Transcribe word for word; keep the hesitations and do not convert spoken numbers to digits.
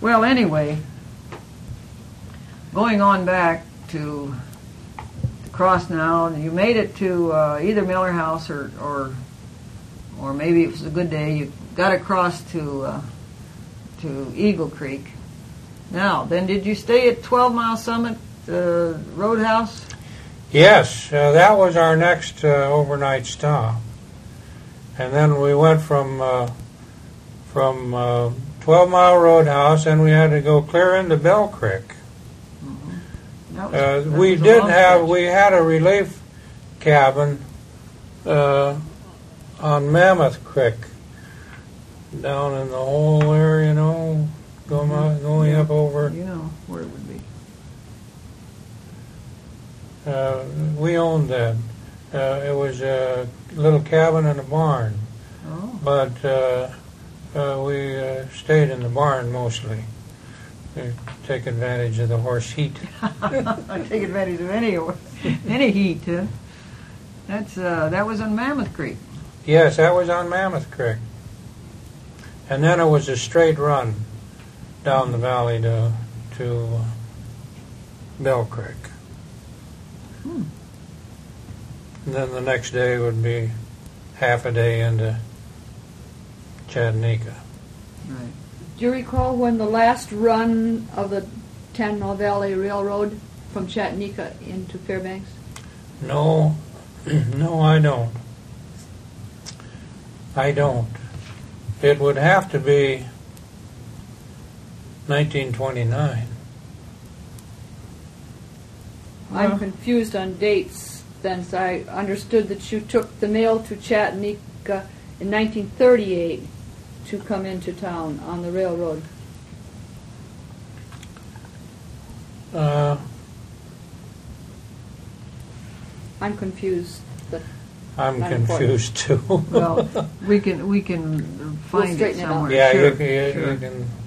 Well, anyway, going on back to the cross now, you made it to uh, either Miller House or, or or maybe it was a good day. You got across to uh, to Eagle Creek. Now, then, did you stay at twelve Mile Summit uh, Roadhouse? Yes, uh, that was our next uh, overnight stop, and then we went from uh, from uh, twelve Mile Roadhouse, and we had to go clear into Bell Creek. Mm-hmm. That was, Uh, that we was a did long have stretch. we had a relief cabin uh, on Mammoth Creek, down in the whole area, you know, going Mhm. going up over. You know where it would be. Uh, we owned that. Uh, it was a little cabin in a barn, Oh. but uh, uh, we uh, stayed in the barn mostly. We take advantage of the horse heat. I take advantage of any any heat. Huh? That's uh, that was on Mammoth Creek. Yes, that was on Mammoth Creek. And then it was a straight run down the valley to to uh, Bell Creek. Hmm. And then the next day would be half a day into Chattanooga. Right. Do you recall when the last run of the Ten Mile Valley Railroad from Chattanooga into Fairbanks? No, no, I don't. I don't. It would have to be nineteen twenty-nine. I'm Well- confused on dates then, so I understood that you took the mail to Chattanooga in nineteen thirty-eight to come into town on the railroad. Uh, I'm confused. But I'm Not important. confused too. Well, we can we can find it straighten it out. somewhere. yeah, sure, you, can- you, sure. you can